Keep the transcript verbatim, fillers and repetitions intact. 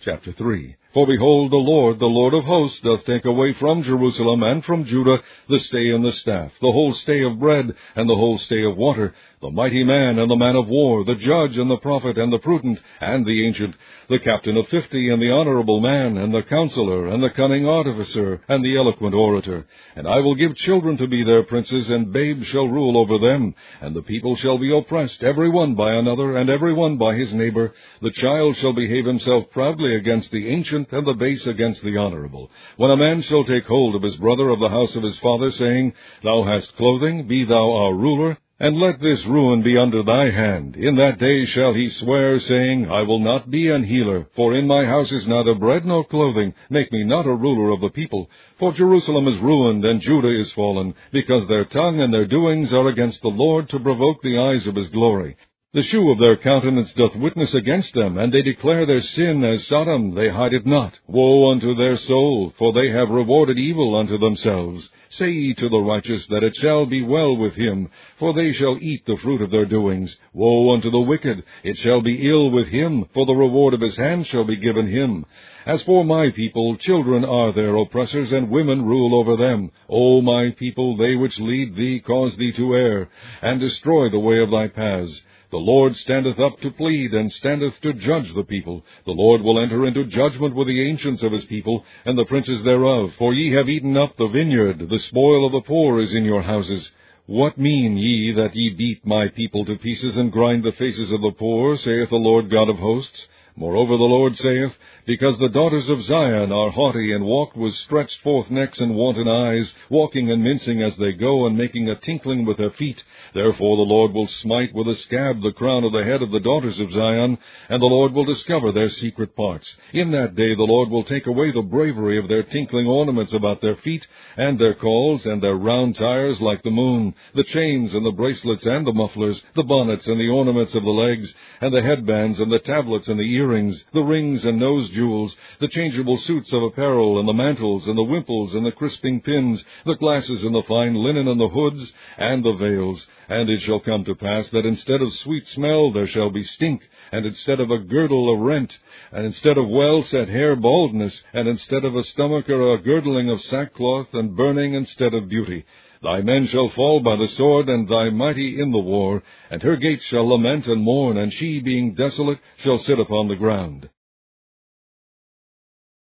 Chapter three. For behold, the Lord, the Lord of hosts, doth take away from Jerusalem and from Judah the stay and the staff, the whole stay of bread, and the whole stay of water, the mighty man and the man of war, the judge and the prophet and the prudent and the ancient, the captain of fifty and the honorable man, and the counselor and the cunning artificer and the eloquent orator. And I will give children to be their princes, and babes shall rule over them. And the people shall be oppressed, every one by another, and every one by his neighbor. The child shall behave himself proudly against the ancient, and the base against the honorable. When a man shall take hold of his brother of the house of his father, saying, Thou hast clothing, be thou our ruler, and let this ruin be under thy hand. In that day shall he swear, saying, I will not be an healer, for in my house is neither bread nor clothing. Make me not a ruler of the people. For Jerusalem is ruined, and Judah is fallen, because their tongue and their doings are against the Lord, to provoke the eyes of his glory. The shew of their countenance doth witness against them, and they declare their sin as Sodom, they hide it not. Woe unto their soul, for they have rewarded evil unto themselves. Say ye to the righteous that it shall be well with him, for they shall eat the fruit of their doings. Woe unto the wicked, it shall be ill with him, for the reward of his hand shall be given him. As for my people, children are their oppressors, and women rule over them. O my people, they which lead thee cause thee to err, and destroy the way of thy paths. The Lord standeth up to plead, and standeth to judge the people. The Lord will enter into judgment with the ancients of his people, and the princes thereof. For ye have eaten up the vineyard, the spoil of the poor is in your houses. What mean ye that ye beat my people to pieces, and grind the faces of the poor, saith the Lord God of hosts? Moreover the Lord saith, Because the daughters of Zion are haughty, and walk with stretched forth necks and wanton eyes, walking and mincing as they go, and making a tinkling with their feet, therefore the Lord will smite with a scab the crown of the head of the daughters of Zion, and the Lord will discover their secret parts. In that day the Lord will take away the bravery of their tinkling ornaments about their feet, and their calls, and their round tires like the moon, the chains and the bracelets and the mufflers, the bonnets and the ornaments of the legs, and the headbands and the tablets and the earrings, the rings and nose jewels, the changeable suits of apparel, and the mantles, and the wimples, and the crisping pins, the glasses, and the fine linen, and the hoods, and the veils. And it shall come to pass that instead of sweet smell there shall be stink, and instead of a girdle a rent, and instead of well-set hair baldness, and instead of a stomacher a girdling of sackcloth, and burning instead of beauty. Thy men shall fall by the sword, and thy mighty in the war, and her gates shall lament and mourn, and she, being desolate, shall sit upon the ground.